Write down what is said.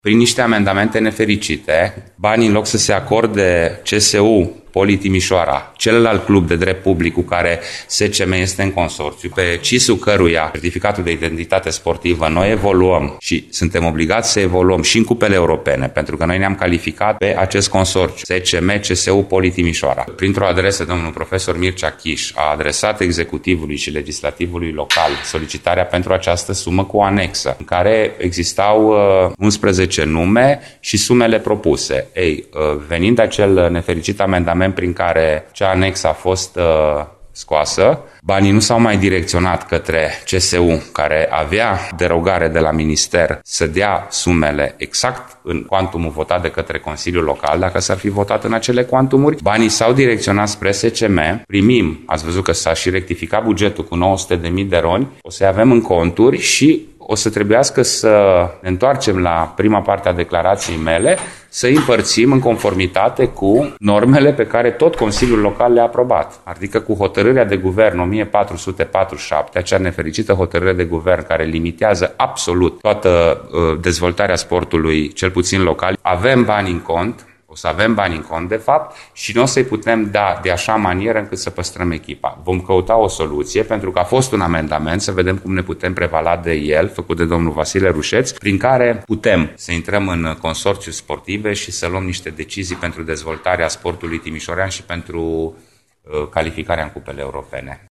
prin niște amendamente nefericite, banii în loc să se acorde CSU Poli Timișoara, celălalt club de drept public cu care SCM este în consorțiu, pe CIS-ul căruia, certificatul de identitate sportivă, noi evoluăm și suntem obligați să evoluăm și în cupele europene, pentru că noi ne-am calificat pe acest consorțiu, SCM, CSU Poli Timișoara. Printr-o adresă, domnul profesor Mircea Chiș a adresat executivului și legislativului local solicitarea pentru această sumă cu o anexă, în care existau 11 nume și sumele propuse. Venind acel nefericit amendament prin care cea anexă a fost scoasă, banii nu s-au mai direcționat către CSU, care avea derogare de la minister să dea sumele exact în cuantumul votat de către Consiliul Local, dacă s-ar fi votat în acele cuantumuri. Banii s-au direcționat spre SCM, primim, ați văzut că s-a și rectificat bugetul cu 900.000 de roni, o să-i avem în conturi și o să trebuiască să ne întoarcem la prima parte a declarației mele, să îi împărțim în conformitate cu normele pe care tot Consiliul Local le-a aprobat. Adică cu hotărârea de guvern 1447, acea nefericită hotărâre de guvern care limitează absolut toată dezvoltarea sportului, cel puțin local, avem bani în cont. O să avem bani în cont, de fapt, și nu o să-i putem da de așa manieră încât să păstrăm echipa. Vom căuta o soluție, pentru că a fost un amendament, să vedem cum ne putem prevala de el, făcut de domnul Vasile Rușeț, prin care putem să intrăm în consorțiu sportive și să luăm niște decizii pentru dezvoltarea sportului timișorean și pentru calificarea în cupele europene.